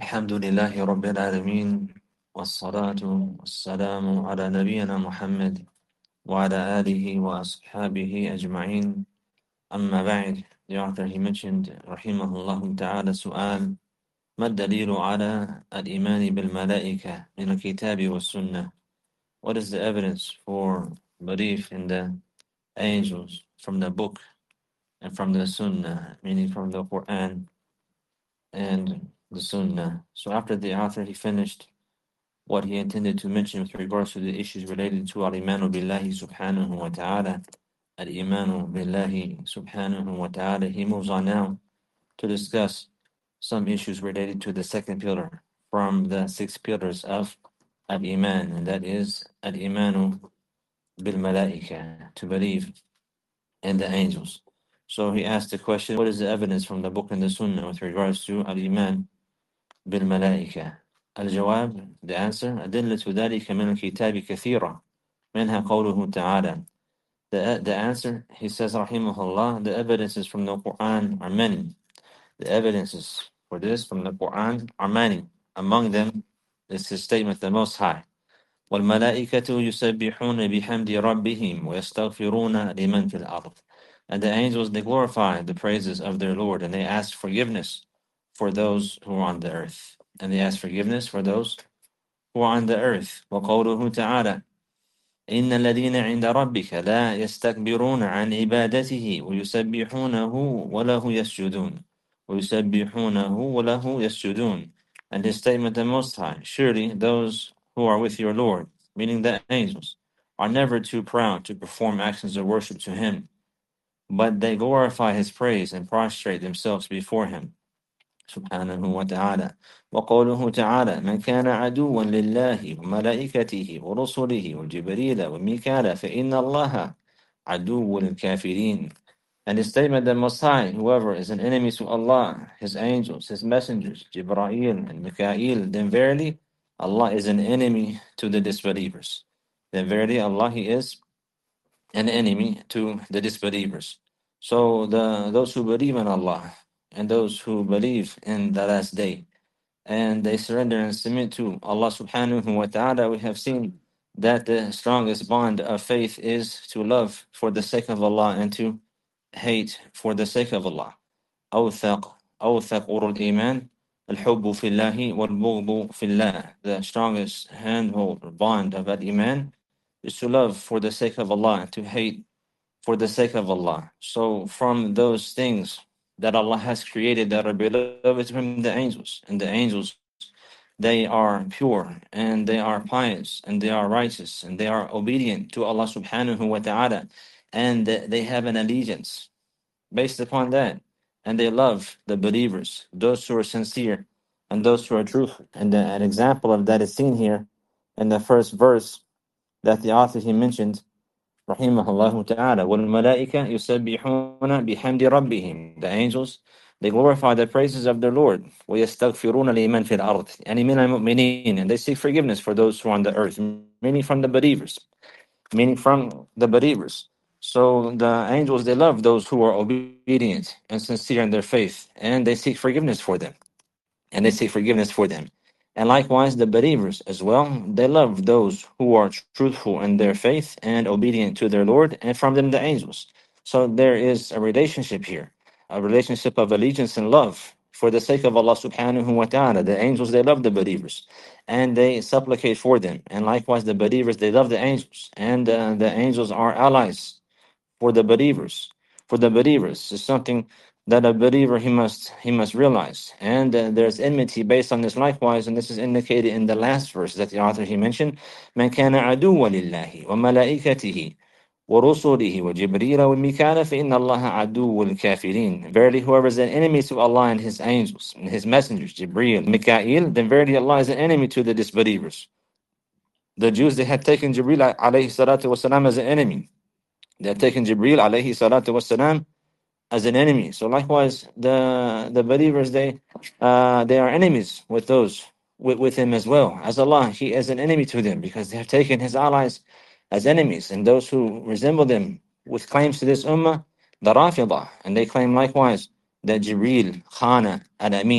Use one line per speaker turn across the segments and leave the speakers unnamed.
الحمد لله رب العالمين والصلاة والسلام على نبينا محمد وعلى آله وأصحابه أجمعين أما بعد. The author he mentioned رحمه الله تعالى سؤال: ما الدليل على الإيمان بالملائكة من الكتاب والسنة? What is the evidence for belief in the angels from the book and from the Sunnah, meaning from the Quran and the Sunnah? So after the author he finished what he intended to mention with regards to the issues related to al-imanu billahi subhanahu wa ta'ala, al-imanu billahi subhanahu wa ta'ala, he moves on now to discuss some issues related to the second pillar from the six pillars of al-iman, and that is al-imanu bil-malaika, to believe in the angels. So he asked the question, what is the evidence from the book and the sunnah with regards to al-iman بالملائكة؟ الجواب, the answer: أدلة ذلك من الكتاب كثيرة منها قوله تعالى. The answer, he says رحمه الله, the evidences from the Quran are many. The evidences for this from the Quran are many. Among them is his statement, the Most High: والملائكة يسبحون بحمد ربهم ويستغفرون لمن في الأرض. And the angels, they glorify the praises of their Lord, and they ask forgiveness for those who are on the earth. And they ask forgiveness for those who are on the earth. وقوله تعالى: إن الذين عند ربك لا يستكبرون عن عبادته ويسبحونه وله يسجدون. ويسبحونه وله يسجدون. And his statement, the Most High: surely those who are with your Lord, meaning the angels, are never too proud to perform actions of worship to him, but they glorify his praise and prostrate themselves before him. سبحانه وتعالى. وقوله تعالى: من كان عدوا لله وملائكته ورسله وجبريل وميكال فإن الله عدو للكافرين. And his statement, the Most High: whoever is an enemy to Allah, his angels, his messengers, Jibreel and Mikael, then verily Allah is an enemy to the disbelievers. Then verily Allah, he is an enemy to the disbelievers. So those who believe in Allah and those who believe in the last day and they surrender and submit to Allah subhanahu wa ta'ala, we have seen that the strongest bond of faith is to love for the sake of Allah and to hate for the sake of Allah. أوثق أور الإيمان الحب في الله والبغض في الله. The strongest handhold or bond of al-iman is to love for the sake of Allah and to hate for the sake of Allah. So from those things that Allah has created that are beloved to him, the angels. And the angels, they are pure and they are pious and they are righteous and they are obedient to Allah subhanahu wa ta'ala, and they have an allegiance based upon that, and they love the believers, those who are sincere and those who are truthful. And an example of that is seen here in the first verse that the author he mentioned, رحمه الله تعالى: والملائكة يسبحون بحمد ربهم. The angels, they glorify the praises of their Lord. ويستغفرون لمن في الأرض يعني من المؤمنين. And they seek forgiveness for those who are on the earth, meaning from the believers. Meaning from the believers. So the angels, they love those who are obedient and sincere in their faith, and they seek forgiveness for them. And they seek forgiveness for them. And likewise, the believers as well, they love those who are truthful in their faith and obedient to their Lord, and from them the angels. So there is a relationship here, a relationship of allegiance and love for the sake of Allah subhanahu wa ta'ala. The angels, they love the believers and they supplicate for them. And likewise, the believers, they love the angels, and the angels are allies for the believers. For the believers, it's something that a believer he must realize. And there's enmity based on this likewise, and this is indicated in the last verse that the author he mentioned: من كان عدوا لله وملائكته ورسله وجبريل وميكال فإن الله عدو الكافرين. Verily, whoever is an enemy to Allah and his angels and his messengers, Jibreel, Mikael, then verily Allah is an enemy to the disbelievers. The Jews, they had taken Jibreel alayhi salatu wasalam as an enemy. They had taken Jibreel alayhi salatu wasalam as an enemy. So likewise, the believers, they are enemies with those with him as well. As Allah, he is an enemy to them because they have taken his allies as enemies, and those who resemble them with claims to this ummah, the Rafidah, and they claim likewise that Jibreel, Khana, Al-Amin,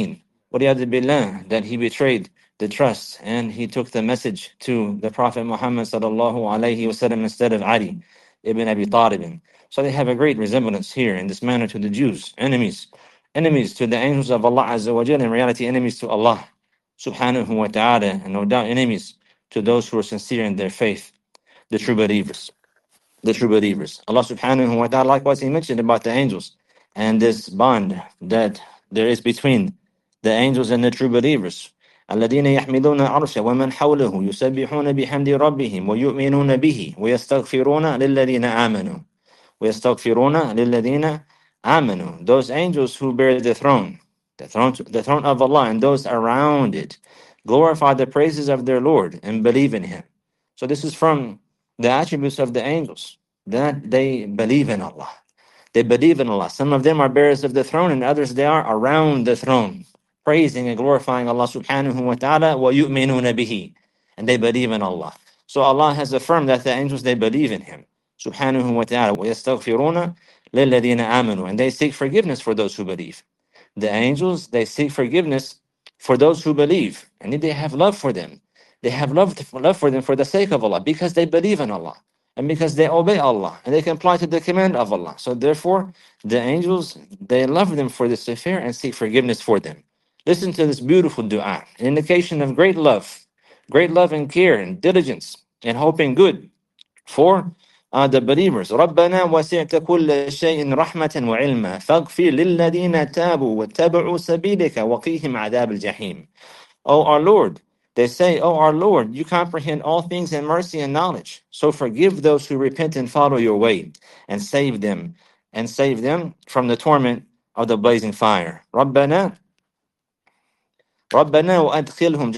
وَلِيَعْذِ بِاللَّهِ, that he betrayed the trust and he took the message to the Prophet Muhammad sallallahu alayhi wasallam instead of Ali ibn Abi Talib. So they have a great resemblance here in this manner to the Jews, enemies to the angels of Allah Azza wa Jalla, in reality enemies to Allah subhanahu wa ta'ala, and no doubt enemies to those who are sincere in their faith, the true believers. The true believers. Allah subhanahu wa ta'ala, likewise, He mentioned about the angels and this bond that there is between the angels and the true believers. الذين يحملون العرش ومن حوله يسبحون بحمد ربهم ويؤمنون به ويستغفرون للذين آمنوا ويستغفرون للذين آمنوا. Those angels who bear the throne of Allah, and those around it glorify the praises of their Lord and believe in Him. So this is from the attributes of the angels, that they believe in Allah. They believe in Allah. Some of them are bearers of the throne, and others they are around the throne, praising and glorifying Allah subhanahu wa ta'ala, وَيُؤْمِنُونَ بِهِ, and they believe in Allah. So Allah has affirmed that the angels, they believe in Him subhanahu wa ta'ala. وَيَسْتَغْفِرُونَ لِلَّذِينَ آمَنُوا, and they seek forgiveness for those who believe. The angels, they seek forgiveness for those who believe, and they have love for them. They have love for them for the sake of Allah, because they believe in Allah and because they obey Allah and they comply to the command of Allah. So therefore, the angels, they love them for this affair and seek forgiveness for them. Listen to this beautiful dua, an indication of great love and care and diligence and hoping good for the believers. ربنا وسعت كل شيء رحمة وعلما فاغفر للذين تابوا واتبعوا سبيلك وقيهم عذاب الجحيم. O our Lord, they say, O our Lord, you comprehend all things in mercy and knowledge. So forgive those who repent and follow your way, and save them from the torment of the blazing fire. ربنا وأدخلهم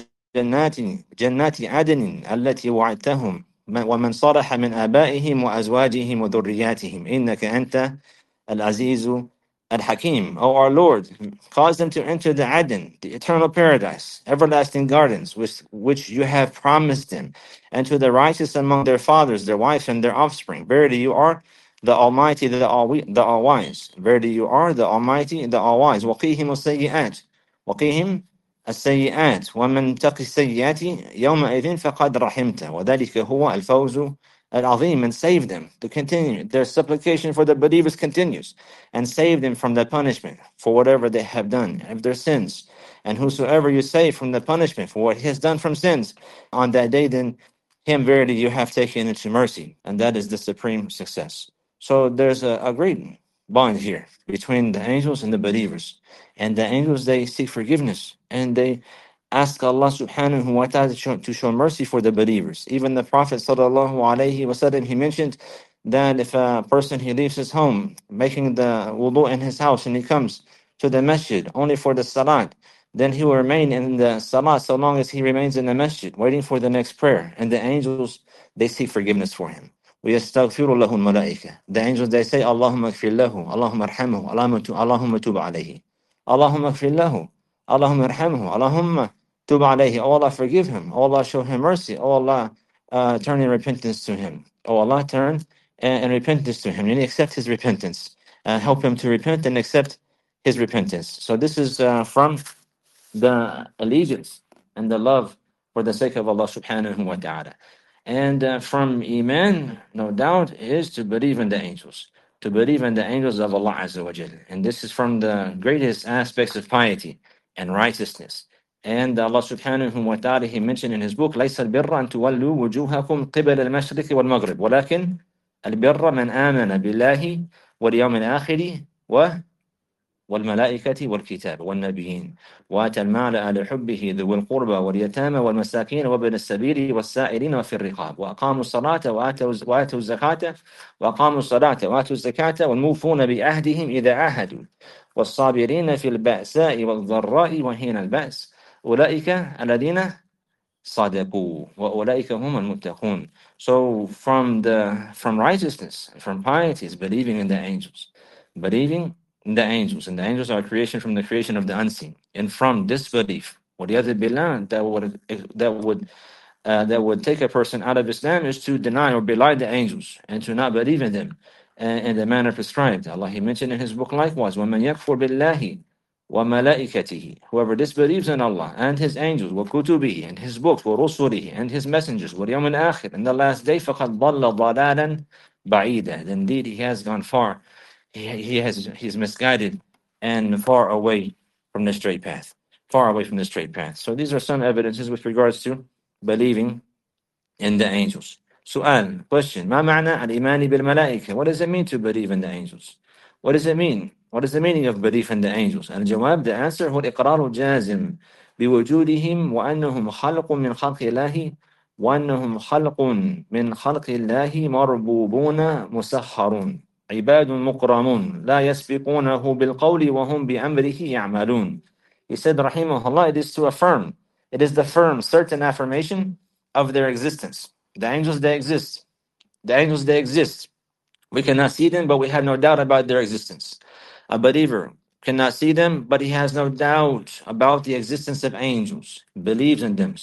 جنات عدن التي وعدتهم ومن صلح من آبائهم وأزواجهم وذرياتهم إنك أنت العزيز الحكيم. O our Lord, cause them to enter the Aden, the eternal paradise, everlasting gardens, which you have promised them, and to the righteous among their fathers, their wives, and their offspring. Verily you are the Almighty, the All-Wise. Verily you are the Almighty, the All-Wise. وقيهم السيئات وقيهم السيئات ومن تق السيئات يومئذ فقد رحمته وذلك هو الفوز العظيم. And save them to continue. Their supplication for the believers continues, and save them from the punishment for whatever they have done of their sins. And whosoever you save from the punishment for what he has done from sins on that day, then him verily you have taken into mercy, and that is the supreme success. So there's a great bond here between the angels and the believers. And the angels, they seek forgiveness and they ask Allah subhanahu wa ta'ala to show mercy for the believers. Even the Prophet sallallahu alaihi wasallam, he mentioned that if a person, he leaves his home making the wudu in his house and he comes to the masjid only for the salat, then he will remain in the salat so long as he remains in the masjid waiting for the next prayer. And the angels, they seek forgiveness for him. ويستغفر له الملائكة. The angels, they say, اللهم اغفر له اللهم ارحمه اللهم تب عليه. اللهم اغفر له اللهم ارحمه اللهم تب عليه. Oh Allah, forgive him. Oh Allah, show him mercy. Oh Allah, turn in repentance to him. Oh Allah, turn in repentance to him and accept his repentance. Help him to repent and accept his repentance. So this is from the allegiance and the love for the sake of Allah subhanahu wa ta'ala. And from Iman, no doubt, is to believe in the angels, to believe in the angels of Allah Azza wa Jal. And this is from the greatest aspects of piety and righteousness. And Allah subhanahu wa ta'ala, He mentioned in His book, لَيْسَ الْبِرَّ أَن تُوَلُّوا وُجُوهَكُمْ قِبَلَ الْمَشْرِقِ وَالْمَغْرِبِ وَلَكِنْ الْبِرَّ مَنْ آمَنَ بِاللَّهِ وَالْيَوْمِ الْآخِرِ والملائكة والكتاب والنبيين وآتى المال على حبه ذوي القربى واليتامى والمساكين وابن السبيل والسائلين وفي الرقاب وأقاموا الصلاة وآتوا الزكاة وأقاموا الصلاة وآتوا الزكاة والموفون بعهدهم إذا عاهدوا والصابرين في البأساء والضراء وحين البأس أولئك الذين صدقوا وأولئك هم المتقون. So from righteousness, from piety is believing in the angels, believing in the angels, and the angels are a creation from the creation of the unseen. And from disbelief, وَلِيَذِبْ بِاللَّهِ, that would take a person out of Islam is to deny or belie the angels and to not believe in them in the manner prescribed. Allah, He mentioned in His book likewise, وَمَنْ يَكْفُرْ بِاللَّهِ وَمَلَائِكَتِهِ. Whoever disbelieves in Allah and His angels, وَكُتُبِهِ, and His books, وَرُسُلِهِ, and His messengers, وَالْيَوْمِ الْآخِرِ, and the last day, فَقَدْ ضَلَّ ضَلَالًا بَعِيدًا. Indeed, he has gone far. He's misguided and far away from the straight path. Far away from the straight path. So these are some evidences with regards to believing in the angels. سؤال, question. ما معنى الإيمان بالملائكة? What does it mean to believe in the angels? What does it mean? What is the meaning of belief in the angels? الجواب, the answer, هو الإقرار الجازم بوجودهم وأنهم خلق من خلق الله وأنهم خلق من خلق الله مربوبون مسخرون عباد مكرمون لا يسبقونه بالقول وهم بأمره يعملون. He said, rahimahullah, it is to affirm. It is the firm, certain affirmation of their existence. The angels, they exist. The angels, they exist. We cannot see them, but we have no doubt about their existence. A believer cannot see them, but he has no doubt about the existence of angels, believes in them,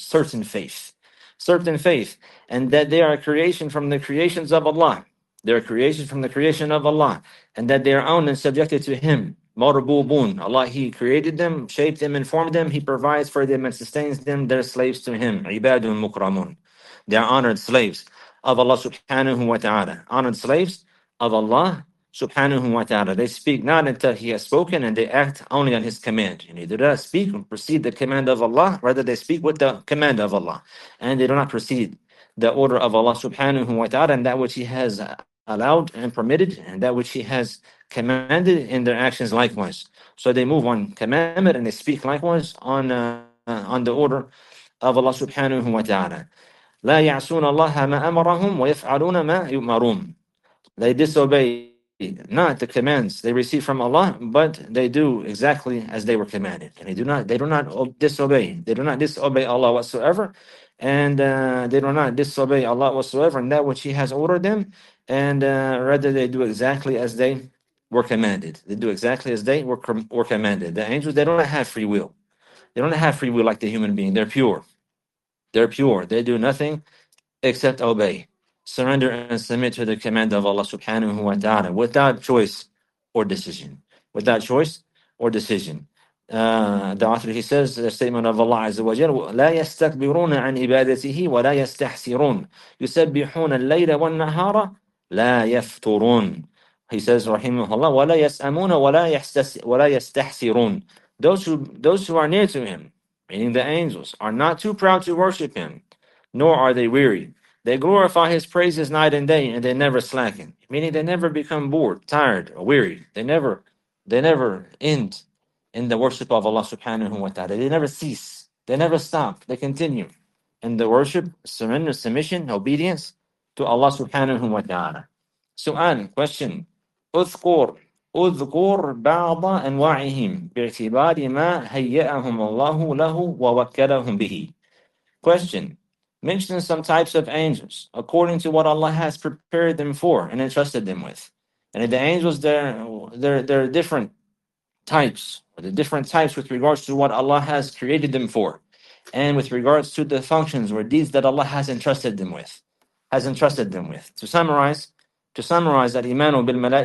certain faith, and that they are a creation from the creations of Allah. They are creation from the creation of Allah, and that they are owned and subjected to Him. Marbubun. Allah, He created them, shaped them, and formed them. He provides for them and sustains them. They're slaves to Him. Ibadun mukramun. They are honored slaves of Allah subhanahu wa ta'ala. Honored slaves of Allah subhanahu wa ta'ala. They speak not until He has spoken, and they act only on His command. And they do not speak and precede the command of Allah, rather they speak with the command of Allah. And they do not precede the order of Allah subhanahu wa ta'ala, and that which He has allowed and permitted, and that which He has commanded in their actions likewise. So they move on commandment and they speak likewise on the order of Allah subhanahu wa ta'ala. لا يعصون الله ما أمرهم ويفعلون ما يؤمرون. They disobey not the commands they receive from Allah, but they do exactly as they were commanded. And they do not disobey. They do not disobey Allah whatsoever, and they do not disobey Allah whatsoever in that which He has ordered them, and rather they do exactly as they were commanded. They do exactly as they were commanded. The angels, they don't have free will. They don't have free will like the human being. They're pure. They're pure. They do nothing except obey, surrender and submit to the command of Allah subhanahu wa ta'ala without choice or decision. Without choice or decision. The author, he says, the statement of Allah Azza wa Jal, لا يستكبرون عن عبادته ولا يستحسرون يسبحون الليل والنهار لا يفترون. He says, rahimahullah, ولا يسأمون ولا يستحسرون. Those who are near to Him, meaning the angels, are not too proud to worship Him, nor are they weary. They glorify His praises night and day, and they never slacken. Meaning they never become bored, tired, or weary. They never end in the worship of Allah subhanahu wa ta'ala. They never cease. They never stop. They continue in the worship, surrender, submission, obedience to Allah subhanahu wa ta'ala. سؤال, question. اذكر بعض أنواعهم باعتبار ما هيأهم الله له ووكلهم به. Question. Mention some types of angels according to what Allah has prepared them for and entrusted them with. And the angels, they're different types, the different types with regards to what Allah has created them for, and with regards to the functions or deeds that Allah has entrusted them with. To summarize, الإيمان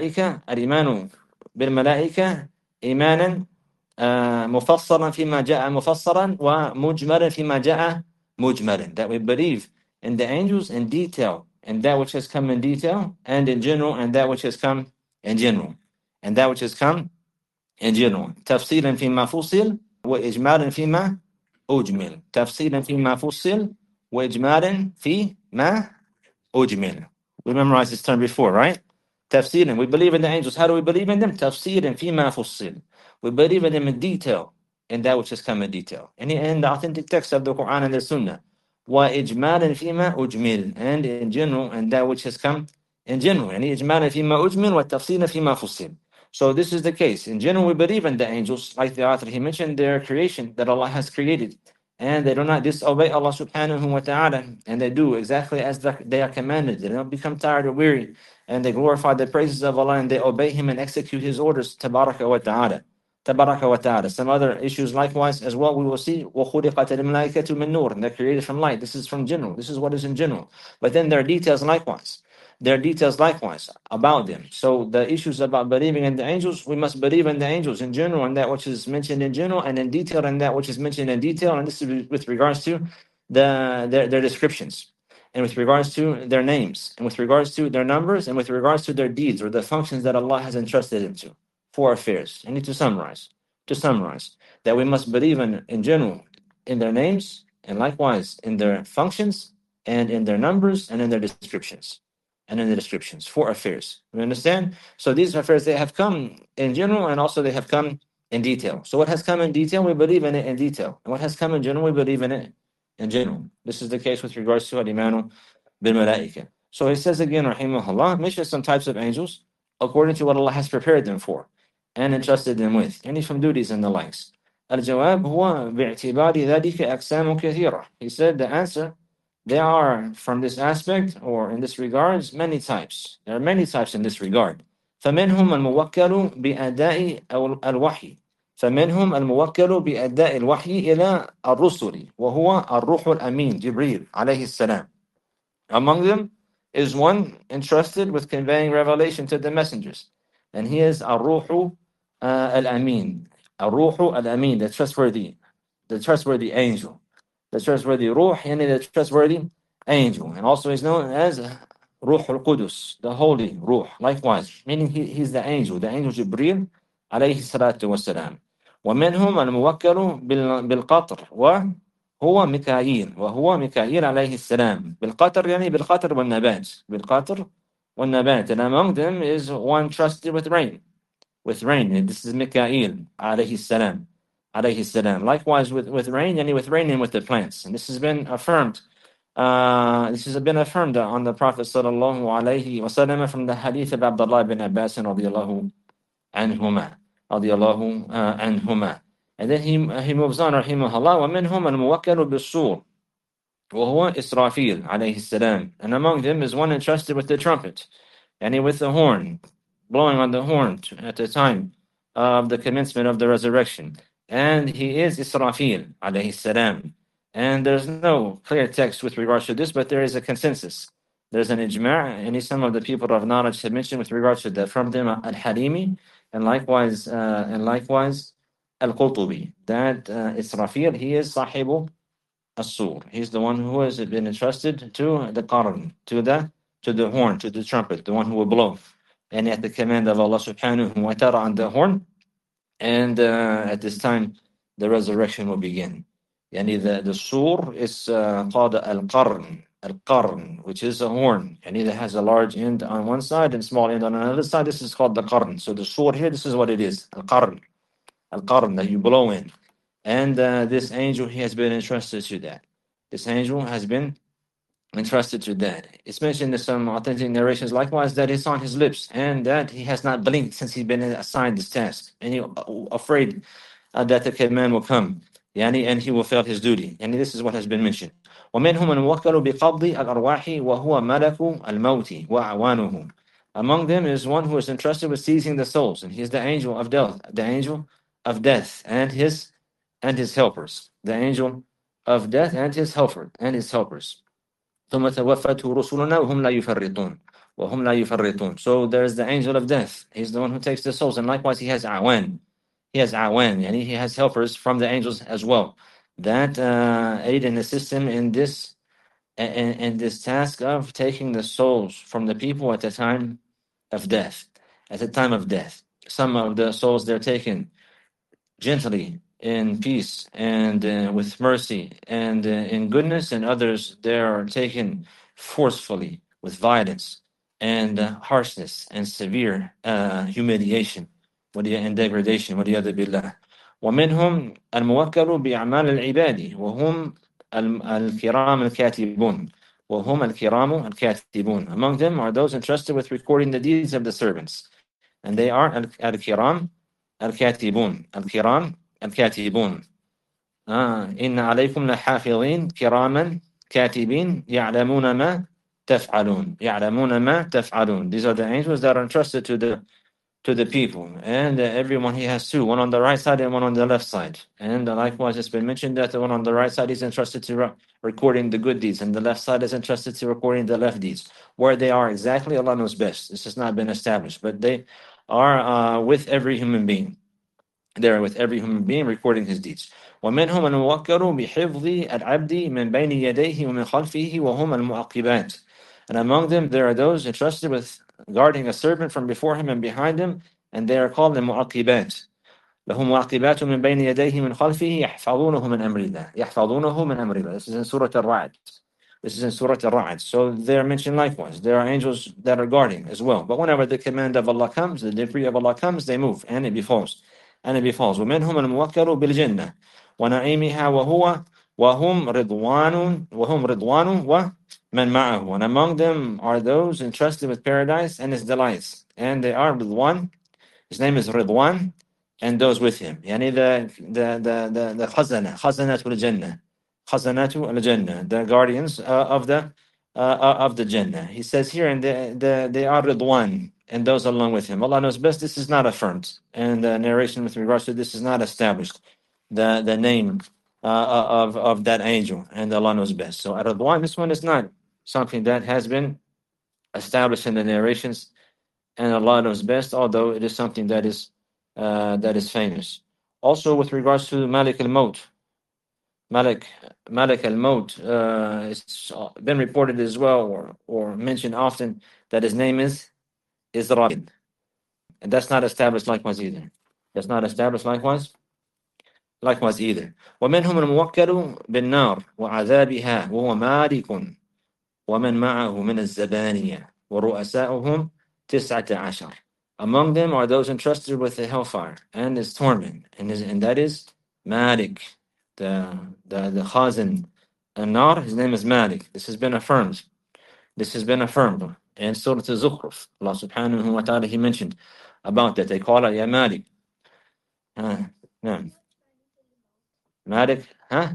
بالملائكة إيمانا مفصلا فيما جاء مفصلا ومجملا فيما جاء مجملا. That we believe in the angels in detail, and that which has come in detail, and in general, and that which has come in general, and that which has come in general. تفصيلا فيما فصل وإجمالا فيما أجمل. تفصيلا فيما فصل وإجمالا فيما أجمل. We memorized this term before, right? Tafsirin. We believe in the angels. How do we believe in them? Tafsirin fima fussil. We believe in them in detail, in that which has come in detail. And in the authentic text of the Quran and the Sunnah. Wa ijmalan fima ujmil. And in general, and that which has come in general. And ijmalan fima ujmil wa tafsirin fima fussil. So this is the case. In general, we believe in the angels. Like the author, he mentioned their creation that Allah has created. And they do not disobey Allah subhanahu wa ta'ala, and they do exactly as they are commanded. They don't become tired or weary, and they glorify the praises of Allah, and they obey Him and execute His orders. Tabaraka wa ta'ala. Tabaraka wa ta'ala. Some other issues likewise as well, we will see. وَخُلِقَتِ الْمَلَائِكَةُ مِن نُّورٍ. They're created from light. This is from general. This is what is in general. But then there are details likewise. their details likewise about them. So the issues about believing in the angels, we must believe in the angels in general, and that which is mentioned in general, and in detail, and that which is mentioned in detail. And this is with regards to their descriptions, and with regards to their names, and with regards to their numbers, and with regards to their deeds or the functions that Allah has entrusted them to. Four affairs. I need to summarize. That we must believe in general in their names, and likewise in their functions, and in their numbers, and in their descriptions. And in the descriptions. Four affairs. You understand? So these affairs, they have come in general, and also they have come in detail. So what has come in detail, we believe in it in detail. And what has come in general, we believe in it in general. This is the case with regards to al-imanu bil malaika. So he says again, rahimahullah, mention some types of angels according to what Allah has prepared them for and entrusted them with, any from duties and the likes. الجواب هو باعتبار ذلك أقسام كثيرة. He said the answer, there are from this aspect or in this regards many types. There are many types in this regard. فمنهم الموكل بأداء الوحي. فمنهم الموكل بأداء الوحي إلى الرسل وهو الروح الأمين جبريل عليه السلام. Among them is one entrusted with conveying revelation to the messengers, and he is الروح الأمين. الروح الأمين, the trustworthy angel. The trustworthy ruh, yani the trustworthy angel. And also he's known as Ruh al-Qudus, the holy ruh. Likewise, meaning he's the angel Jibreel alayhi salatu wasalam. ومنهم الموكل بالقطر وهو ميكائيل عليه السلام. بالقطر يعني بالقطر والنبات. بالقطر والنبات. And among them is one trusted with rain. And this is Mikail alayhi salam. Likewise with rain, and with rain and with the plants. And this has been affirmed. This has been affirmed on the Prophet sallallahu alayhi wasallam from the hadith of Abdullah bin Abbas radiyallahu anhuma. And then he moves on, rahimahullah, وَمِنْهُمْ الْمُوَكَّلُ بِالصُّورِ وَهُوَ إِسْرَافِيل alayhi salam. And among them is one entrusted with the trumpet, and with the horn, blowing on the horn at the time of the commencement of the resurrection. And he is Israfil alayhi salam. And there's no clear text with regards to this, but there is a consensus. There's an ijma', and some of the people of knowledge have mentioned with regards to that. From them, al-Halimi, and likewise al-Qurtubi, that Israfil, he is sahibu as-sur. He's the one who has been entrusted to the qarn, to the horn, to the trumpet, the one who will blow. And at the command of Allah subhanahu wa ta'ala on the horn, and at this time the resurrection will begin. Yani the sur is called al-qarn, which is a horn, and it has a large end on one side and small end on another side. This is called the qarn. So the sur here, this is what it is, al-qarn that you blow in. And this angel, he has been entrusted to that. This angel has been entrusted to that. It's mentioned in some authentic narrations likewise that it's on his lips, and that he has not blinked since he's been assigned this task, and he's afraid that the command will come, and he will fail his duty. And this is what has been mentioned. ومنهم الموكل بقبض الأرواح وهو ملك الموت وأعوانه. Among them is one who is entrusted with seizing the souls, and he is the angel of death, and his helpers. The angel of death and his helpers. ثم توفته رسلنا وهم لا يفرطون. So there's the angel of death. He's the one who takes the souls, and likewise he has awan, and he has helpers from the angels as well that aid and assist him in this task of taking the souls from the people at the time of death. Some of the souls, they're taken gently, in peace, and with mercy, and in goodness, and others, they are taken forcefully with violence and harshness and severe humiliation and degradation. وَلِيَذُ بِاللَّهِ. ومنهم الموكل بأعمال العباد وهم الكرام الكاتبون. Among them are those entrusted with recording the deeds of the servants, and they are الكرام الكاتبون. إن عليكم لحافظين كراما كاتبين يعلمون ما تفعلون. These are the angels that are entrusted to to the people, and everyone he has two, one on the right side and one on the left side. And likewise, it's been mentioned that the one on the right side is entrusted to recording the good deeds, and the left side is entrusted to recording the left deeds. Where they are exactly, Allah knows best. This has not been established, but they are with every human being. They're with every human being recording his deeds. ومنهم الموكل بحفظ العبد من بين يديه ومن خلفه وهم المعقبات. And among them there are those entrusted with guarding a servant from before him and behind him, and they are called the mu'aqibat. لهم معقبات من بين يديه من خلفه يحفظونه من أمر الله. يحفظونه من أمر الله. This is in Surah Al-Ra'd. This is in Surah Al-Ra'd. So they are mentioned likewise. There are angels that are guarding as well. But whenever the command of Allah comes, the decree of Allah comes, they move and it befalls. And it befalls. ومنهم الموكل بالجنة ونعيمها وهم رضوان ومن معه. And among them are those entrusted with paradise and its delights. And they are Ridwan. His name is Ridwan, and those with him. يعني the خزنة الجنة. خزنة الجنة, the guardians of the Jannah. He says here, and they are Ridwan, and those along with him. Allah knows best. This is not affirmed, and the narration with regards to this is not established. The name of that angel, and Allah knows best. So Ridwan, this one is not something that has been established in the narrations, and Allah knows best. Although it is something that is famous. Also, with regards to Malik al-Maut. Malik al-Maut, it's been reported as well, or mentioned often, that his name is Israel. And that's not established likewise either. That's not established likewise either. ومنهم الموكل بالنار وعذابها وهو مالك ومن معه من الزبانية ورؤساؤهم 19. Among them are those entrusted with the hellfire and its torment, and that is Malik, the Khazin An-Nar. His name is Malik. This has been affirmed. And Surah Al-Zukhruf, Allah subhanahu wa ta'ala, he mentioned about that. They call it Ya Malik. No. Malik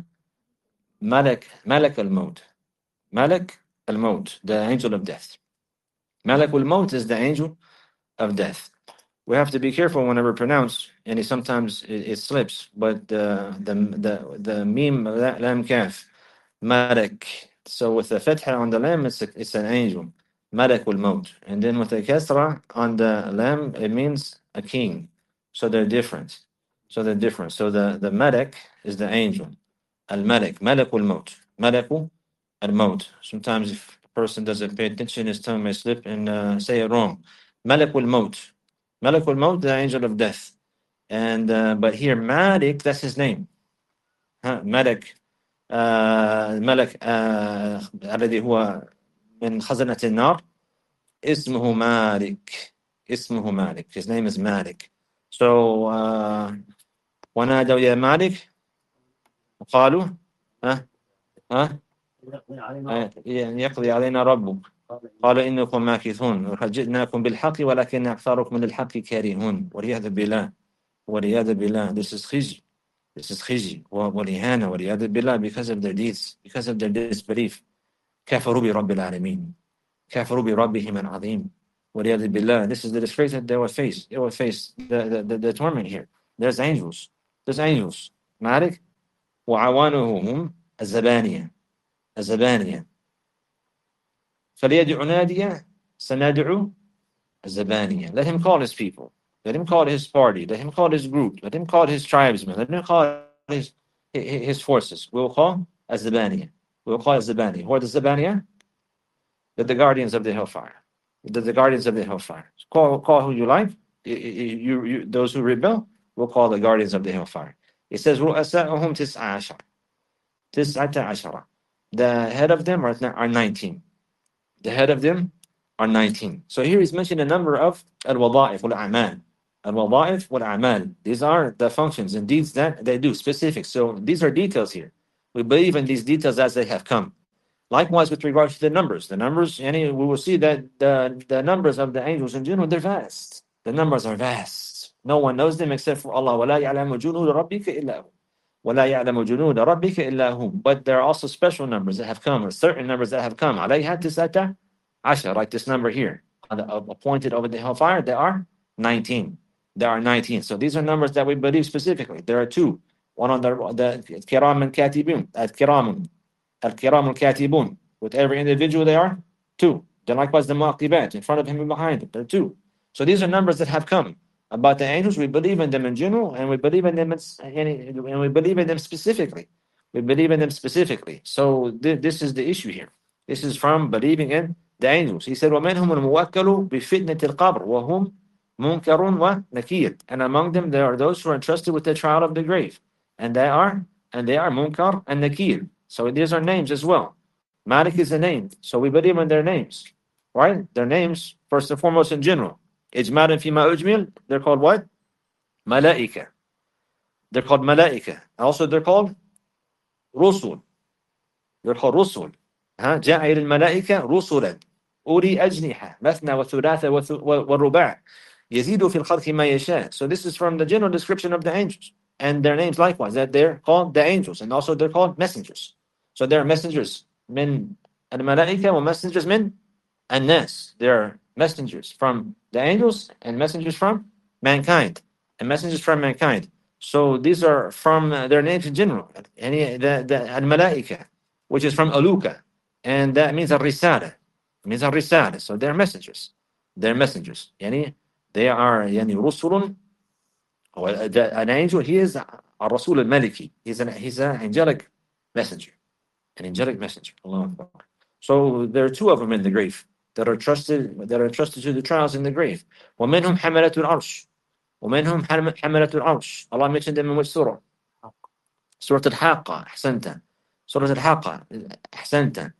al-Maut. Malik al-Maut, the angel of death. Malik al-Maut is the angel of death. We have to be careful whenever pronounce, and sometimes it slips. But the mim lam kaf, Malik. So with the fatha on the lam, it's an angel, Malik al-Maut, and then with the kasra on the lam, it means a king. So they're different. So the Malik is the angel, al-Malik, Malik al-Maut, Malik al-Maut. Sometimes if a person doesn't pay attention, his tongue may slip and say it wrong. Malik al-Maut. Malik al-Maut, the angel of death. And but here Malik, that's his name. Malik ملك الذي هو من خزنة النار اسمه مالك. His name is Malik. So ونادوا يا مالك قالوا يقضي علينا ربك قال إنكم ماكثون وقد جئناكم بالحق ولكن أكثركم من الحق كارهون والعياذ بالله. This is khizy والإهانة والعياذ بالله, because of their deeds, because of their disbelief. كفروا برب العالمين كفروا بربهم العظيم والعياذ بالله. This is the disgrace that they will face. They will face the torment here. There's angels. مالك وعوانهم الزبانية فليدع ناديا سندعو الزبانية. Let him call his people. Let him call his party. Let him call his group. Let him call his tribesmen. Let him call his forces. We will call Az-Zabaniya. Who are the Zabaniya? They're the guardians of the hellfire. Call who you like. You those who rebel, we'll call the guardians of the hellfire. It says رؤساؤهم 19. The head of them are 19. The head of them are 19. So here he's mentioned a number of al-wada'if wal-a'mal. These are the functions and deeds that they do, specific. So these are details here. We believe in these details as they have come. Likewise, with regards to the numbers, we will see that the numbers of the angels in general, they're vast. The numbers are vast. No one knows them except for Allah. وَلَا يَعْلَمُ جُنُودَ رَبِّكَ إِلَّا هُ. But there are also special numbers that have come, or certain numbers that have come. عَلَيْهَا 19. Like this number here, appointed over the hellfire, there are 19. There are 19. So these are numbers that we believe specifically. There are two. One on the Kiram and Katibun. Al-Kiram al-Katibun. With every individual, there are two. Then likewise the Mu'aqibat in front of him and behind him. There are two. So these are numbers that have come. About the angels, we believe in them in general, and we believe in them and we believe in them specifically. We believe in them specifically. So this is the issue here. This is from believing in the angels. He said, وَمِنْهُمُ الْمُوَكَّلُ بِفِتْنَةِ الْقَبْرِ وَهُمْ مُنْكَرٌ وَنَكِيرٌ. And among them there are those who are entrusted with the trial of the grave. And they are Munkar and Nakir. So these are names as well. Malik is a name. So we believe in their names. Right? Their names, first and foremost in general. إجمالا فيما أجمل, they're called what? Malaika. They're called Malaika. Also they're called Rusul. They're called Rusul. جاعل الملائكة رسلا أولي أجنحة مثنى وثلاثة والرباع يزيد في الخلق ما يشاء. So this is from the general description of the angels. And their names likewise, that they're called the angels. And also they're called messengers. So they're messengers من الملائكة ومessengers من الناس. They're messengers from the angels and messengers from mankind. And messengers from mankind. So these are from their names in general. The al-malaika, which is from aluka. And that means الرسالة. It means الرسالة. So they're messengers. They're messengers. They are رسل. An angel, he is الرسول الملكي. He's an angelic messenger. An angelic messenger. Allah Akbar. So there are two of them in the grave that are trusted to the trials in the grave. وَمِنْهُمْ حَمَلَةُ الْعَرْشِ. وَمِنْهُمْ حَمَلَةُ الْعَرْشِ. Allah mentioned them in which surah? Surah Al-Haqqa. أحسنت. Surah Al-Haqqa. أحسنت.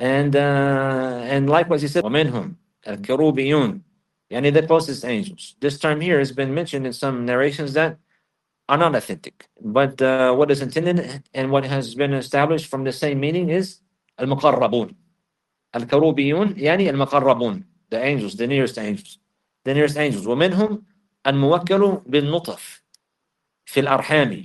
And likewise he said, وَمِنْهُمْ الْكَرُوبِيُّونَ. Yani the closest angels. This term here has been mentioned in some narrations that are not authentic. But what is intended and what has been established from the same meaning is al-muqarrabun. Al-karubiyun, yani al-muqarrabun. The angels, the nearest angels. The nearest angels. ومنهم الموكل بالنطف في الأرحام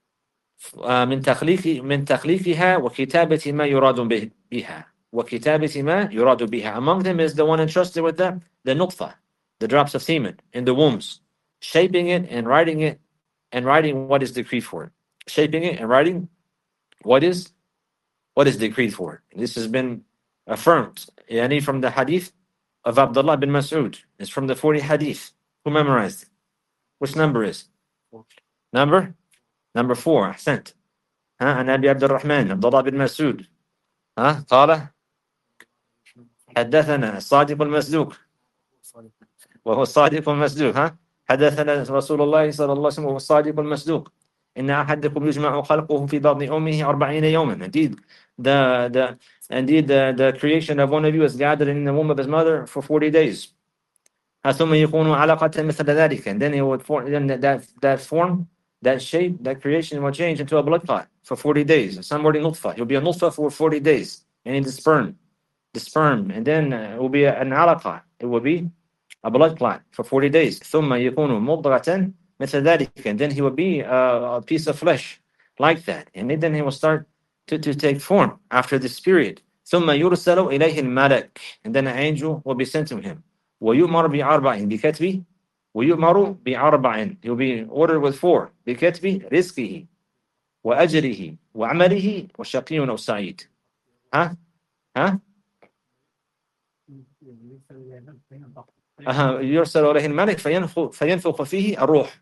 من تخليقها وكتابة ما يراد بها. وكتابة ما يراد بها. Among them is the one entrusted with the nutfa, the drops of semen in the wombs, shaping it and writing what is decreed for it. Shaping it and writing what is decreed for it. This has been affirmed yani from the hadith of Abdullah bin Mas'ud. It's from the 40 hadith. Who memorized it? Which number is? Number 4. أحسنت. عن أبي عبد الرحمن عبد الله بن مسعود قال حدثنا الصادق المصدوق وهو الصادق المصدوق حدثنا رسول الله صلى الله عليه وسلم وهو الصادق المصدوق إن أحدكم يجمع خلقه في بطن أمه 40 يوما. Indeed, the creation of one of you is gathered in the womb of his mother for 40 days. ثم يكون علقة مثل ذلك. And then he would form, then that form, that shape, that creation will change into a blood clot for 40 days. Some word nutfa. He'll be a nutfa for 40 days. And the sperm. And then it will be an alaqa. It will be a blood clot for 40 days. ثم يكون مضغة مثل ذلك. And then he will be a piece of flesh like that. And then he will start to take form after this period. ثم يرسل إليه الملك. And then an angel will be sent to him. ويؤمر بأربع بكتب ويؤمر بأربع. He will be ordered with 4 بكتب رزقه وأجره وعمله وشقي أو سعيد. يرسل إليه الملك فينفخ فيه الروح.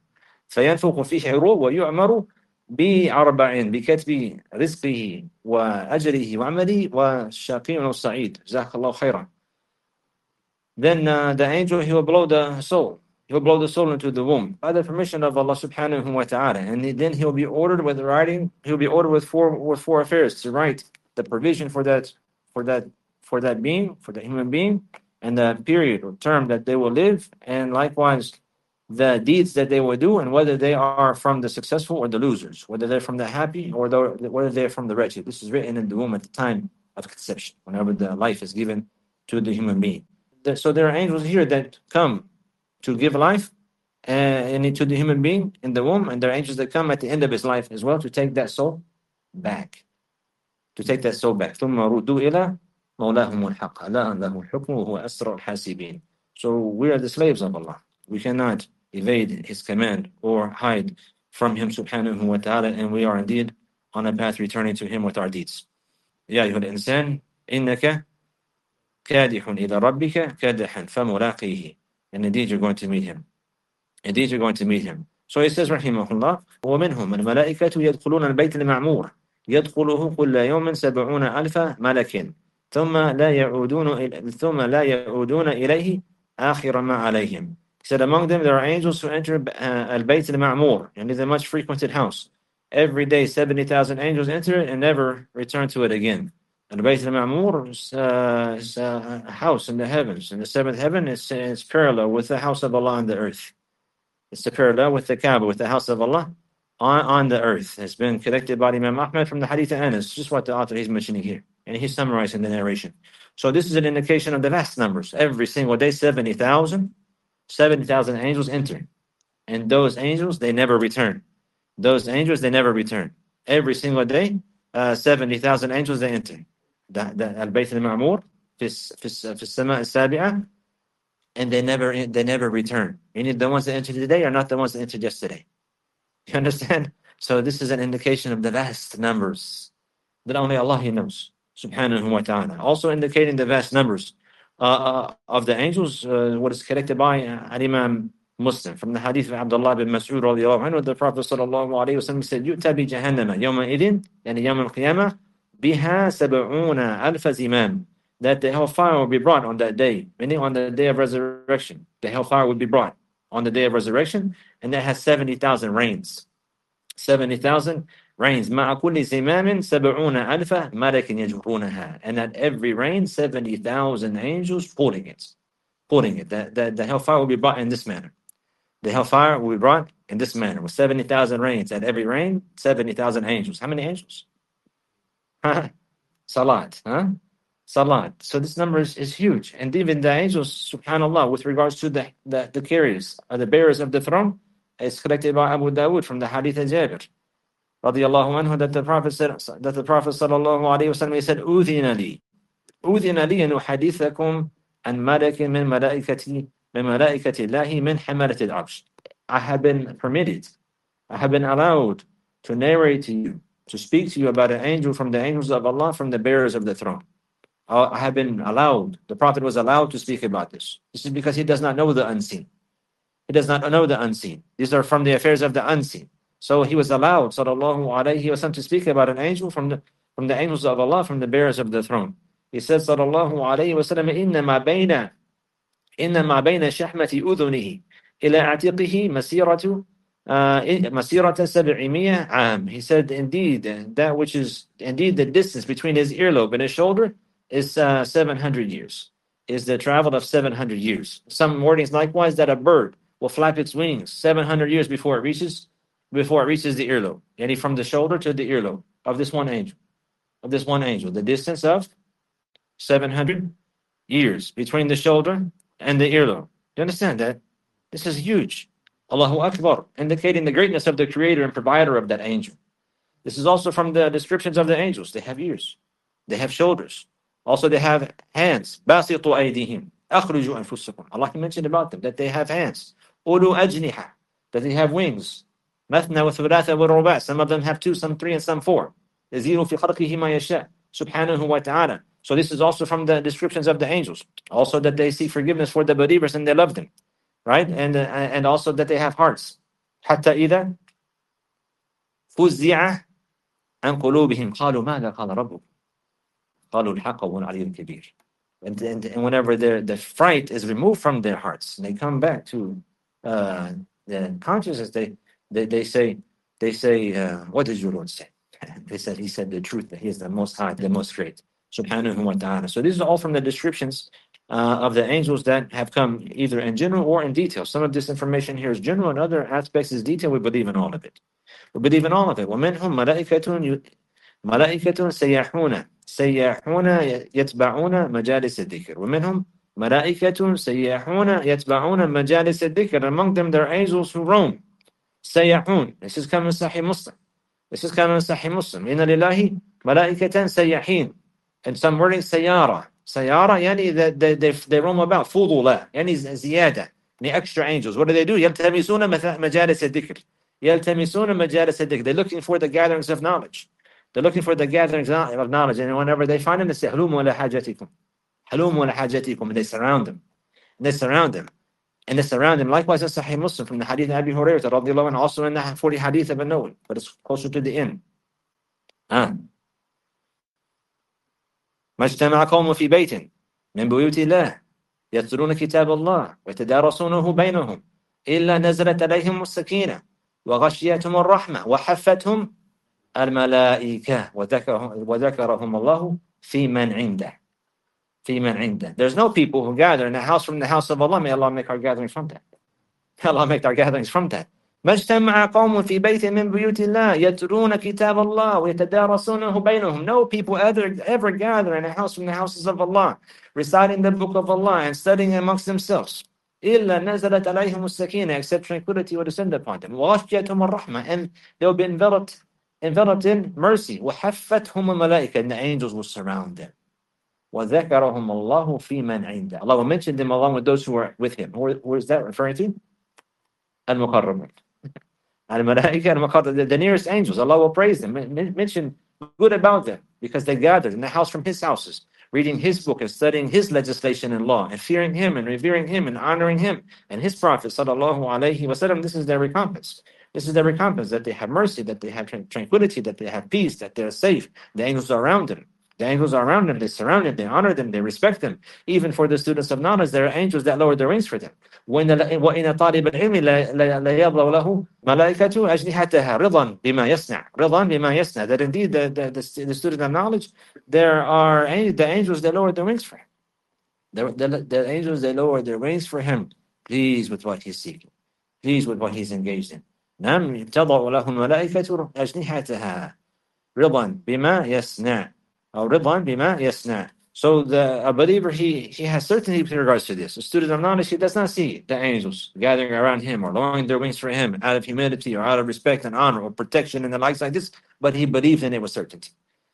ويؤمر بأربع بكتب رزقه وأجره وعمله وشقي أو سعيد. جزاك الله خيرا. Then the angel, he will blow the soul. He will blow the soul into the womb by the permission of Allah subhanahu wa ta'ala. And then he'll be ordered with writing. He'll be ordered with four affairs to write the provision for that being, for the human being, and the period or term that they will live, and likewise the deeds that they will do, and whether they are from the successful or the losers, whether they're from the happy or whether they're from the wretched. This is written in the womb at the time of conception, whenever the life is given to the human being. So there are angels here that come to give life to the human being in the womb, and there are angels that come at the end of his life as well to take that soul back. ثم ردوا إلى مولاهم الحق ألا له الحكم وهو أسرع الحاسبين. So we are the slaves of Allah. We cannot evade His command or hide from Him subhanahu wa ta'ala, and we are indeed on a path returning to Him with our deeds. يا أيها الإنسان إنك كادح إلى ربك كادحا فملاقيه. And indeed you're going to meet Him. Indeed you're going to meet Him. So he says رحمه الله ومنهم الملائكة يدخلون البيت المعمور يدخله كل يوم 70,000 ملك ثم لا يعودون إليه آخر ما عليهم. He said among them there are angels who enter البيت المعمور, and it's a much frequented house. Every day 70,000 angels enter it and never return to it again. And the Bayt al-Ma'mur is a house in the heavens. In the seventh heaven, it's parallel with the house of Allah on the earth. It's the parallel with the Kaaba, with the house of Allah on the earth. It's been collected by Imam Ahmad from the Hadith of Anas, just what the author is mentioning here. And he's summarizing the narration. So this is an indication of the vast numbers. Every single day, 70,000 angels enter. And those angels, they never return. Those angels, they never return. Every single day, 70,000 angels, they enter. Al-Bayt al-Ma'mur في السماء السابعة, and they never return. Meaning the ones that entered today are not the ones that entered yesterday. You understand? So this is an indication of the vast numbers that only Allah He knows, subhanahu wa ta'ala. Also indicating the vast numbers of the angels, what is collected by Imam Muslim from the hadith of Abdullah bin Mas'ud radiallahu anhu. The Prophet sallallahu alayhi wa sallam said, يُؤْتَى بِجَهَنَّمَ يَوْمَ إِذٍ, يعني يوم القيامة, بِهَا 70,000 زِمَامٍ, that the hellfire will be brought on that day, meaning on the day of resurrection. The hellfire will be brought on the day of resurrection, and that has 70,000 reins. 70,000 reins. مع كل زمام 70,000 ملك يجرونها. And at every rein, 70,000 angels pulling it. The hellfire will be brought in this manner. The hellfire will be brought in this manner with 70,000 reins. At every rein, 70,000 angels. How many angels? Salat. Salat. So this number is huge. And even the angels, subhanAllah, with regards to the carriers, the bearers of the throne, is collected by Abu Dawood from the hadith of Jabir radiyallahu anhu, that the Prophet sallallahu alayhi wa sallam, he said, أُذِنَ لِي أَنْ أُحَدِثَكُمْ عَنْ مَلَكٍ مِنْ مَلَائِكَةِ اللَّهِ مِنْ حَمَلَةِ الْعَرْشِ. I have been permitted, I have been allowed to narrate to you, to speak to you about an angel from the angels of Allah, from the bearers of the throne. I have been allowed, the Prophet was allowed to speak about this. This is because he does not know the unseen. He does not know the unseen. These are from the affairs of the unseen. So he was allowed, sallallahu alayhi wa sallam, to speak about an angel from the angels of Allah, from the bearers of the throne. He says, sallallahu alayhi wa sallam, إِنَّمَا بَيْنَ شَحْمَةِ أُذُنِهِ إِلَى عَتِقِهِ مسيرة 700 عام. He said, indeed, that which is indeed the distance between his earlobe and his shoulder is 700 years. Is the travel of 700 years. Some wordings likewise that a bird will flap its wings 700 years before it reaches the earlobe. Yani from the shoulder to the earlobe of this one angel. The distance of 700 years between the shoulder and the earlobe. Do you understand that? This is huge. Allahu Akbar, indicating the greatness of the creator and provider of that angel. This is also from the descriptions of the angels. They have ears. They have shoulders. Also, they have hands. بَاسِطُوا أَيْدِيهِمْ أَخْرِجُوا أَنفُسَكُمْ. Allah mentioned about them that they have hands. أُولُوا أَجْنِحَةً, that they have wings. مَثْنَى وَثُلَاثَ وَرُبَاعَ. Some of them have 2, some 3, and some 4. يَزِيدُ فِي خَلْقِهِ مَا يَشَاءُ سُبْحَانَهُ وَتَعَالَى. So this is also from the descriptions of the angels. Also that they seek forgiveness for the believers and they love them. Right? And also that they have hearts. حَتَّى إِذَا فُزِّعَ عَنْ قُلُوبِهِمْ قَالُوا مَاذَا قَالَ رَبُّكُمْ قَالُوا الْحَقَّ وَالْعَلِيُّ الْكَبِيرُ. And whenever the fright is removed from their hearts, and they come back to the consciousness, they say, what did your Lord say? He said the truth, that He is the Most High, the Most Great, subhanahu wa ta'ala. So these are all from the descriptions of the angels that have come either in general or in detail. Some of this information here is general, and other aspects is detail. We believe in all of it. وَمِنْهُمْ ملائكة سياحون يتبعون مجالس الذكر. ومنهم ملائكة سياحون يتبعون مجالس الذكر. Among them there are angels who roam. سياحون. This is coming in Sahih Muslim. إن لله ملائكة سياحين. And some wording سيارة. سيارة يعني they roam about. فضولا يعني زيادة. The extra angels, what do? يلتمسون مجالس الذكر. يلتمسون مجالس الذكر. They're looking for the gatherings of knowledge. They're looking for the gatherings of knowledge. And whenever they find them, they say, هلوموا إلى حاجتكم. هلوموا إلى حاجتكم. And they surround them. And they surround them. And they surround him. Likewise in Sahih Muslim from the hadith of Abi Hurairah radiallahu anhu, also in the 40 hadith of An-Nawawi, but it's closer to the end. ما اجتمع قوم في بيت من بيوت الله يتلون كتاب الله ويتدارسونه بينهم إلا نزلت عليهم السكينة وغشيتهم الرحمة وحفتهم الملائكة وذكرهم الله في من عنده. في من عنده. There's no people who gather in a house from the house of Allah. May Allah make our gatherings from that. May Allah make our gatherings from that. ما اجتمع قوم في بيت من بيوت الله يتلون كتاب الله ويتدارسونه بينهم. No people ever gather in a house from the houses of Allah, reciting the book of Allah and studying amongst themselves. إلا نزلت عليهم السكينة, except tranquility will descend upon them. وغشيتهم الرحمة, and they will be enveloped in mercy. وحفتهم الملائكة, and the angels will surround them. وذكرهم الله في من عنده. Allah will mention them along with those who are with him. Who is that referring to? المقربون. Al-Malaika, the nearest angels. Allah will praise them, mention good about them, because they gathered in the house from his houses, reading his book and studying his legislation and law, and fearing him and revering him and honoring him and his prophet sallallahu alaihi wasallam. This is their recompense. This is their recompense, that they have mercy, that they have tranquility, that they have peace, that they are safe. The angels are around them. The angels are around them, they surround them, they honor them, they respect them. Even for the students of knowledge, there are angels that lower their wings for them. وَإِنَ طَالِبَ الْعِلْمِ لَيَضْلَوْ لَهُ مَلَائِكَةُ أَجْنِحَتَهَا رِضًا بِمَا يَصْنَعُ. رِضًا بِمَا يَصْنَعُ. That indeed the student of knowledge, there are the angels that lower their wings for him. The angels, they lower their wings for him, pleased with what he's seeking, pleased with what he's engaged in. نعم تضع له الملائكة أجنحتها رضًا بما يصنع. رضًا بما يصنع. So a believer, he has certainty with regards to this. A student of knowledge, he does not see the angels gathering around him or lowering their wings for him out of humility or out of respect and honor or protection and the likes like this, but he believes in it with certainty.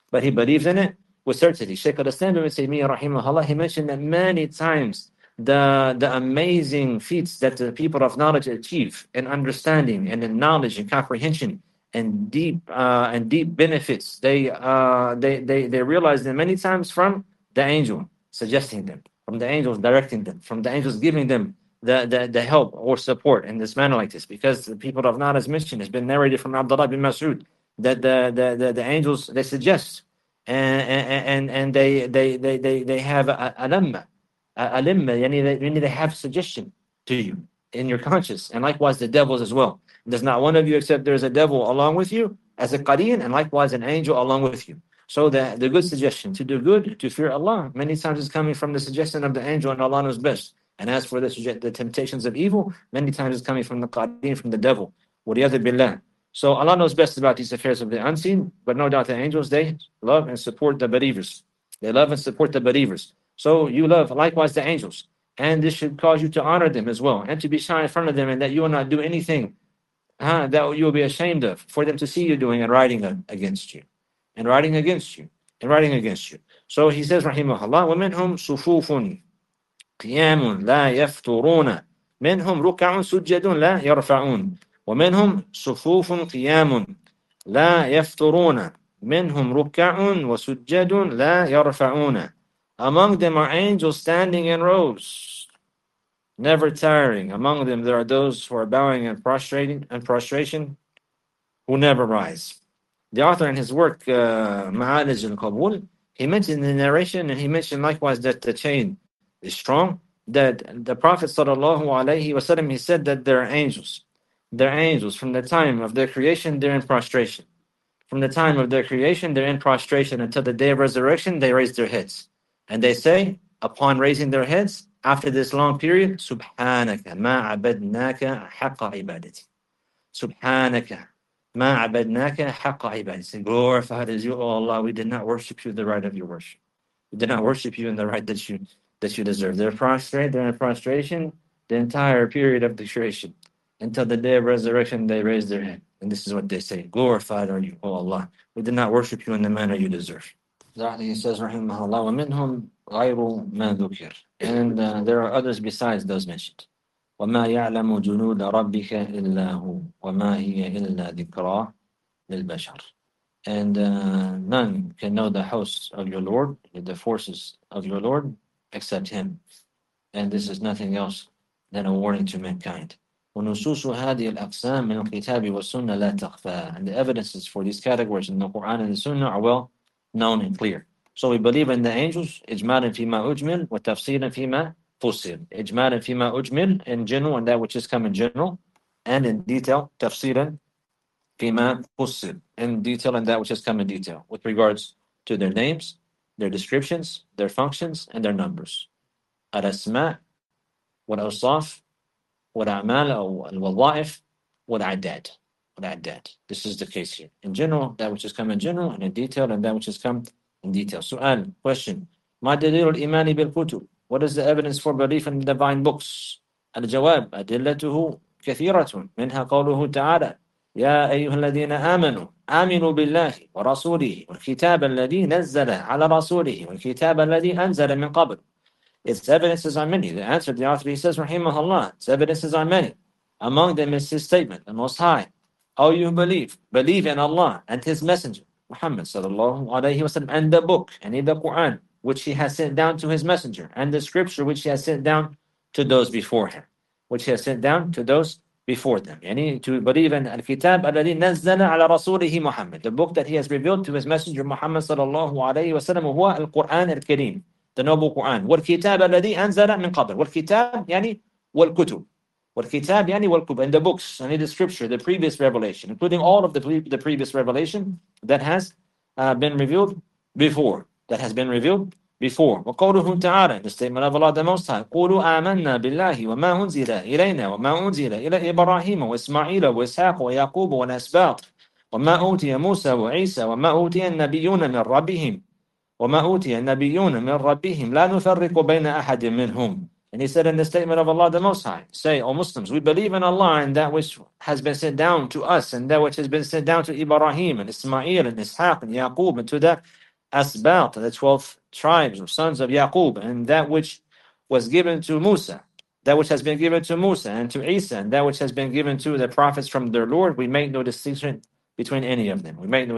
Shaykh al-Islam ibn Taymiyyah rahimahullah, he mentioned that many times the amazing feats that the people of knowledge achieve in understanding and in knowledge and comprehension and deep benefits, they realize them many times from the angel suggesting them, from the angels directing them, from the angels giving them the help or support in this manner like this. Because the people of knowledge mentioned, it's been narrated from Abdullah bin Mas'ud that the angels, they suggest and they have a limma, yani they have suggestion to you in your conscience, and likewise the devils as well. There's not one of you except there's a devil along with you as a qareen, and likewise an angel along with you. So the good suggestion to do good, to fear Allah, many times is coming from the suggestion of the angel, and Allah knows best. And as for the temptations of evil, many times it's coming from the qareen, from the devil. وَلِيَذِبْ بِاللَّهِ. So Allah knows best about these affairs of the unseen, but no doubt the angels, they love and support the believers. They love and support the believers. So you love likewise the angels. And this should cause you to honor them as well, and to be shy in front of them, and that you will not do anything that you will be ashamed of for them to see you doing and writing against you. So he says, rahimahullah, وَمِنْهُمْ صُفُوفٌ قِيَامٌ لَا يَفْتُرُونَ مِنْهُمْ رُكَعٌ سُجَّدٌ لَا يَرْفَعُونَ ومنهم صفوف قيام لا يفترون منهم ركع وسجد لا يرفعون. Among them are angels standing in rows, never tiring. Among them there are those who are bowing and prostration, who never rise. The author in his work Ma'alij al-Qabul, he mentioned in the narration, and he mentioned likewise that the chain is strong, that the Prophet sallallahu alaihi wasallam, he said that there are angels. They're angels. From the time of their creation, they're in prostration. From the time of their creation, they're in prostration until the day of resurrection, they raise their heads. And they say, upon raising their heads, after this long period, Subhanaka ma abadnaka haqqa ibadati. Subhanaka ma abadnaka haqqa ibadati. Glorified is you, O Allah. We did not worship you the right of your worship. We did not worship you in the right that you deserve. They're prostrate, they're in prostration the entire period of the creation. Until the day of resurrection, they raise their hand. And this is what they say, glorified are you, O Allah. We did not worship you in the manner you deserve. He says, rahimahullah, وَمِنْهُمْ غَيْرُ مَا ذُكِرْ. And there are others besides those mentioned. وَمَا يَعْلَمُ جُنُودَ رَبِّكَ إِلَّا هُ وَمَا هِيَ إِلَّا ذِكْرَى لِلْبَشَرِ. And none can know the hosts of your Lord, the forces of your Lord, except Him. And this is nothing else than a warning to mankind. ونصوص هذه الأقسام من الكتاب والسنة لا تخفى. And the evidences for these categories in the Quran and the Sunnah are well known and clear. So we believe in the angels, إجمالا فيما أجمل وتفصيلا فيما فصل. إجمالا فيما أجمل, in general, and that which is come in general, and in detail, تفصيلا فيما فصل, in detail, and that which has come in detail, with regards to their names, their descriptions, their functions, and their numbers. الأسماء والأوصاف والأعمال أو الوظائف والأعداد. This is the case here. In general, that which has come in general, and in detail, and that which has come in detail. سؤال, question. ما دليل الإيمان بالكتب? What is the evidence for belief in the divine books? الجواب أدلته كثيرة منها قوله تعالى يا أيها الذين آمنوا بالله ورسوله والكتاب الذي نزل على رسوله والكتاب الذي أنزل من قبل. Its evidences are many. The answer, the author, he says, Rahimahullah, its evidences are many. Among them is his statement, the Most High. Oh, you believe in Allah and His Messenger, Muhammad sallallahu alayhi wasallam, and the book, and in the Quran, which He has sent down to His Messenger, and the scripture which He has sent down to those before Him, which He has sent down to those before them. Yani to believe in Al-Kitab alladhi nazzala ala rasulihi Muhammad, the book that He has revealed to His Messenger Muhammad sallallahu alayhi wasallam, huwa al-Quran al-Kareem, the noble Quran. والكتاب الذي أنزل من قبل. والكتاب يعني والكتب. والكتاب يعني والكتب. And the books, and the scripture, the previous revelation, including all of the previous revelation that has been revealed before. وقوله تعالى, the statement of Allah the Most High, قولوا آمنا بالله وما أنزل إلينا وما أنزل إلى إبراهيم وإسماعيل وإسحاق ويعقوب والأسباط وما أوتي موسى وعيسى وما أوتي النبيون من ربهم وما أوتي النبيون من ربهم لا نفرق بين أحد منهم. And he said in the statement of Allah the Most High, say, O Muslims, we believe in Allah and that which has been sent down to us and that which has been sent down to Ibrahim and Ismail and Ishaq and Yaqub and to the Asbat, the 12 tribes or sons of Yaqub, and that which was given to Musa, that which has been given to Musa and to Isa, and that which has been given to the prophets from their Lord. We make no distinction between any of them.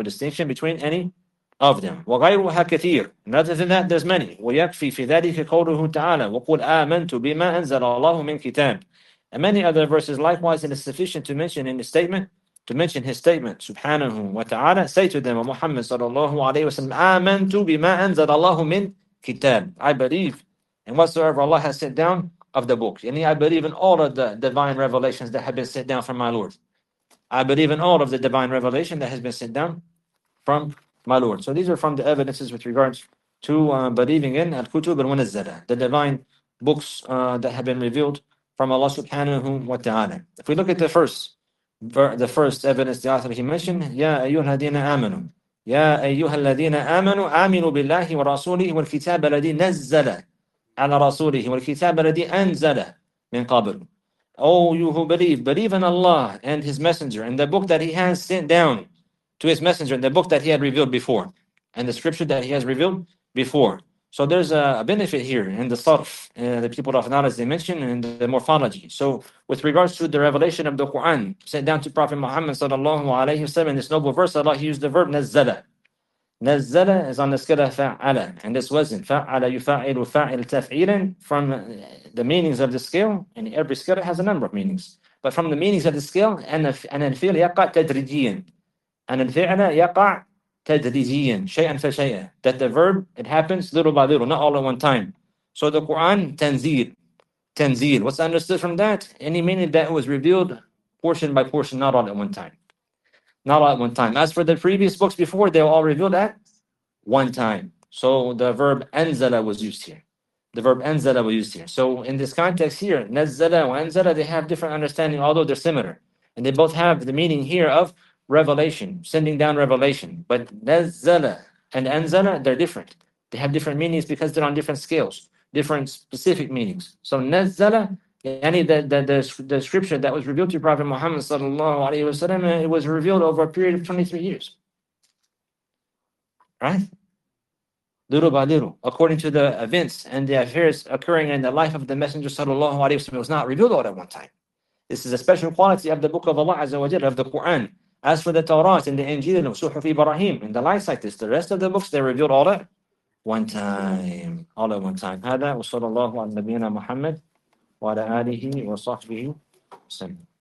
Of them. وغيرها كثير. And other than that, there's many. ويكفي في ذلك قوله تعالى وقل آمنت بما أنزل الله من كتاب. And many other verses likewise, it is sufficient to mention his statement, subhanahu wa ta'ala. Say to them, Muhammad sallallahu alayhi wa sallam, آمنت بما أنزل الله من كتاب. I believe in whatsoever Allah has sent down of the book. And I believe in all of the divine revelations that have been sent down from my Lord. I believe in all of the divine revelation that has been sent down from my Lord. So these are from the evidences with regards to believing in Al-Kutub al-Munazzala, the divine books that have been revealed from Allah subhanahu wa ta'ala. If we look at the first evidence the author he mentioned, Ya ayyuha alladhina amanu. Ya ayyuha alladhina amanu aminu billahi wa rasulihi wal kitab alladhi nazzala ala rasulihi wal kitab alladhi anzala min qabl. Oh, you who believe in Allah and His Messenger and the book that He has sent down to His Messenger, and the book that He had revealed before, and the scripture that He has revealed before. So there's a benefit here in the sarf, the people of knowledge they mention, and the morphology. So with regards to the revelation of the Quran sent down to Prophet Muhammad sallallahu alayhi wasallam, in this noble verse, Allah He used the verb nazzala. Nazzala is on the scale of fa'ala, and this wasn't fa'ala yufa'ilu fa'il taf'ilan. From the meanings of the scale, and every scale has a number of meanings, but from the meanings of the scale, and al-fi'l yaqa tadrijiyan. And الفعل يقع تدريجيا شيئا فشيئا, that the verb, it happens little by little, not all at one time. So the Quran, tanzil. What's understood from that? Any meaning that was revealed portion by portion, not all at one time. As for the previous books before, they were all revealed at one time. So the verb anzala was used here. So in this context here, nazzala wa anzala, they have different understanding, although they're similar. And they both have the meaning here of revelation, sending down revelation. But nazzala and anzala, they're different. They have different meanings because they're on different scales, different specific meanings. So nazzala, the scripture that was revealed to Prophet Muhammad sallallahu alaihi wasallam, it was revealed over a period of 23 years. Right? little by little, according to the events and the affairs occurring in the life of the Messenger sallallahu alaihi wasallam. It was not revealed all at one time. This is a special quality of the book of Allah Azza wa Jalla, of the Quran. As for the Torah and the Injil and Suhuf Ibrahim and the likes like this, the rest of the books, they're revealed all at one time. All at one time. هذا وصلى الله على نبينا محمد وعلى آله وصحبه وسلم.